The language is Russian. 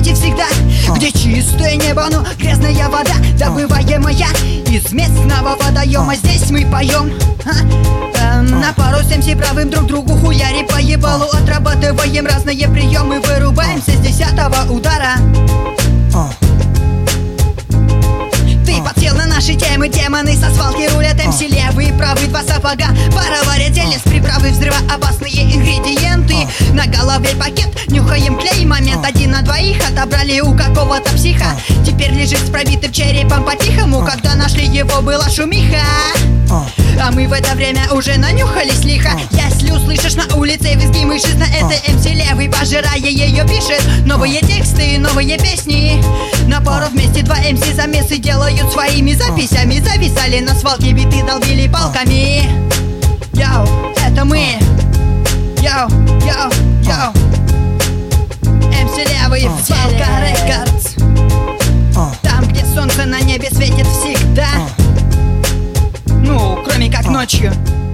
асфальте всегда, где чистое небо, но грязная вода, добываемая из местного водоема. Здесь мы поем на пару с МС правым друг другу хуяри по ебалу. Отрабатываем разные приемы, вырубаемся с 10-го удара. Ты подсел на наши темы, демоны со свалки рулят. МС левый, правый, два сапога, пара варят зелье с приправой, взрывоопасные ингредиенты. На голове пакет, нюхаем клей, момент 1 на 2 отобрали у какого-то психа. Теперь лежит с пробитым черепом по-тихому, когда нашли его, была шумиха. А мы в это время уже нанюхались лихо. Если услышишь на улице визги мышиц, это МС левый, пожирая ее, пишет новые тексты, новые песни. На пару вместе 2 МС замесы делают своими записями. Зависали на свалке, биты долбили палками. Йоу, это мы. Йоу, йоу, йоу. МС левый, Свалка Рекордс. Там, где солнце на небе светит всегда. Ну, кроме как ночью.